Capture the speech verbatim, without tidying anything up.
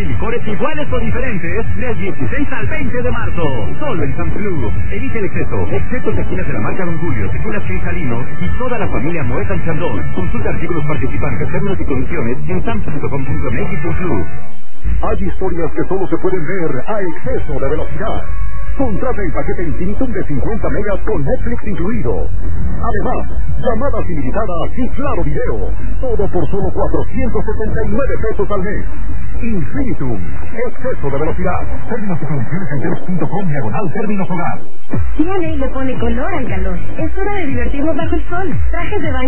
y licores iguales o diferentes del dieciséis al veinte de marzo. Solo en Sam's Club. Evite el exceso. Excepto tequilas de la marca Don Julio, tequilas Cristalino y toda la familia Moet and Chandon. Consulta artículos participantes, términos y condiciones en sams punto com punto m x punto club. Hay historias que solo se pueden ver a exceso de velocidad. Contrata el paquete Infinitum de cincuenta megas con Netflix incluido. Además, llamadas ilimitadas y claro video. Todo por solo cuatrocientos setenta y nueve pesos al mes. Infinitum. Exceso de velocidad. Términos y condiciones en telos punto com diagonal términos hogar. C N A le pone color al calor. Es hora de divertirnos bajo el sol. Trajes de baño